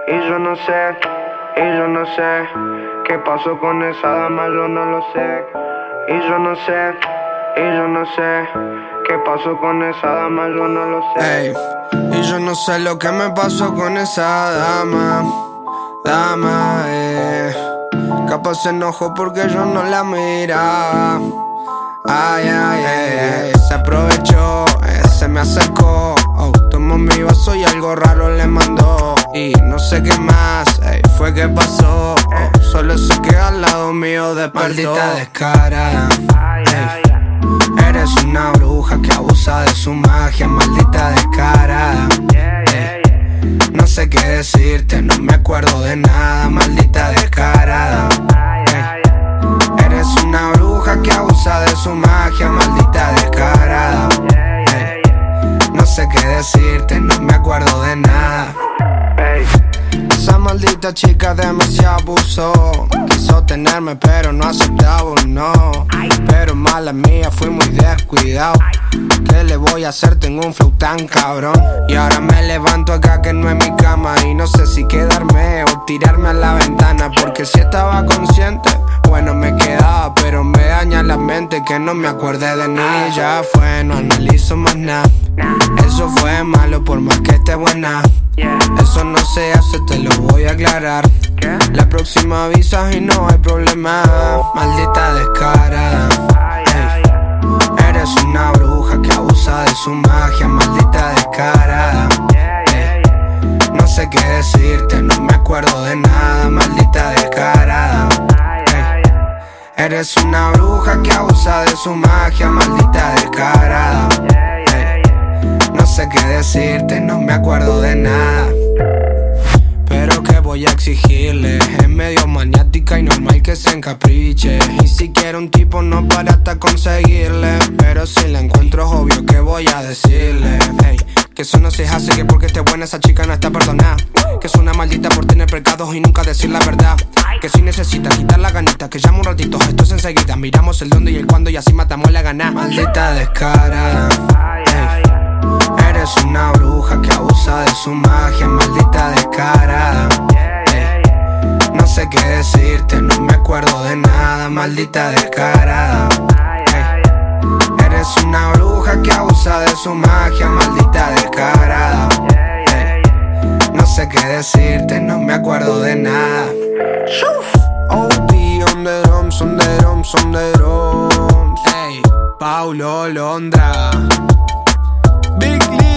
Y yo no sé, qué pasó con esa dama, yo no lo sé. Y yo no sé, qué pasó con esa dama, yo no lo sé. Ey, y yo no sé lo que me pasó con esa dama, capaz se enojó porque yo no la miraba. Ay, ay, ay, se aprovechó, se me acercó, tomó mi vaso y algo raro le mandó. Y no sé qué más, fue que pasó, solo sé que al lado mío despertó. Maldita descarada, eres una bruja que abusa de su magia, maldita descarada. No sé qué decirte, no me acuerdo de nada, maldita descarada. Eres una bruja que abusa de su magia, maldita descarada. No sé qué decirte, no me acuerdo de nada. Esa maldita chica demasiado abusó. Quiso tenerme pero no aceptaba un no. Pero mala mía, fui muy descuidado. ¿Qué le voy a hacer? Tengo un flow tan cabrón. Y ahora me levanto acá que no es mi cama. Y no sé si quedarme o tirarme a la ventana. Porque si estaba consciente, bueno me quedaba. Pero me daña la mente que no me acuerde de ni. Ya fue, no analizo más nada. Eso fue malo por más que esté buena. Eso no se hace, te lo voy a aclarar. La próxima avisas y no hay problema. Maldita descarada, eres una bruja que abusa de su magia, maldita descarada. No sé qué decirte, no me acuerdo de nada, maldita descarada. Eres una bruja que abusa de su magia, maldita descarada. No sé qué decirte, no me acuerdo de nada. Pero que voy a exigirle, es medio maniática y normal que se encapriche. Y si quiero un tipo no para hasta conseguirle. Pero si la encuentro es obvio que voy a decirle, hey, que eso no se hace, que porque esté buena esa chica no está perdonada. Que es una maldita por tener pecados y nunca decir la verdad. Que si necesita quitar la ganita, que llama un ratito, esto es enseguida. Miramos el dónde y el cuándo y así matamos la gana. Maldita descarada, eres una bruja que abusa de su magia, maldita descarada. No sé qué decirte, no me acuerdo de nada, maldita descarada. Eres una bruja que abusa de su magia, maldita descarada. No sé qué decirte, no me acuerdo de nada. OP on the drums, on the drums, on the drums. Ey, Paulo Londra, Big Lee.